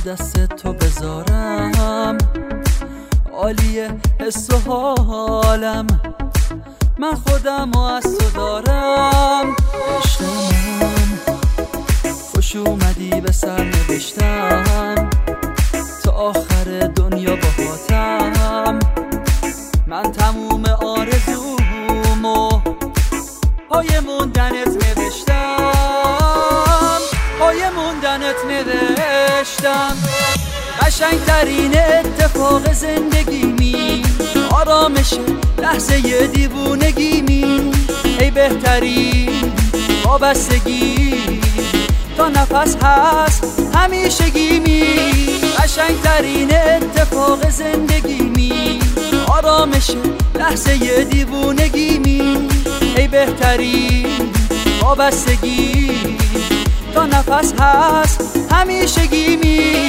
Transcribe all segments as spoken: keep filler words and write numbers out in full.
دست تو بذارم، عالیه حس و حالم، من خودم و از تو دارم. عشق من خوش اومدی به سر نوشتم، تا آخر دنیا باهاتم. من تموم آرزومو پای موندنت نوشتم، پای موندنت نوشتم. قشنگترین اتفاق زندگیمی، آرامش لحظه دیوونگیمی، ای بهترین وابستگی، تا نفس هست همیشگیمی. قشنگترین اتفاق زندگیمی، آرامش لحظه دیوونگیمی، ای بهترین وابستگی، تا نفس هست همیشگیمی.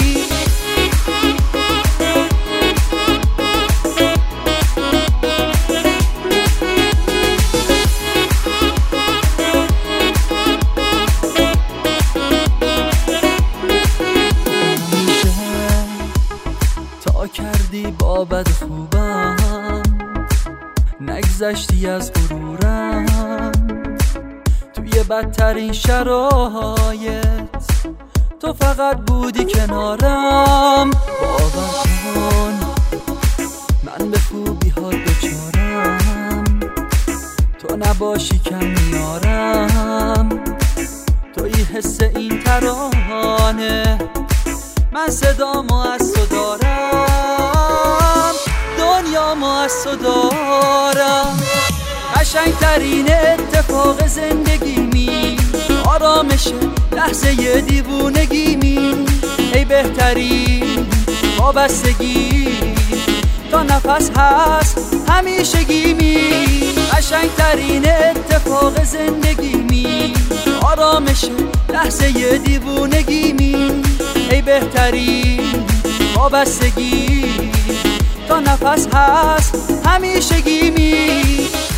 تا کردی با بد خوبم، نگذشتی از غرورم. توی بدترین شرایط تو فقط بودی کنارم. باور کن من به خوبی ها دوچارم، تو نباشی کم میارم. توی حس این ترانه، من صدامو از تو دارم، دنیامو از تو دارم. قشنگترین اتفاق زندگیمی، آرامش لحظه دیوونگیمی، ای بهترین وابستگی، تا نفس هست همیشگیمی. قشنگترین اتفاق زندگیمی، آرامش لحظه دیوونگیمی، ای بهترین وابستگی، تا نفس هست همیشگیمی.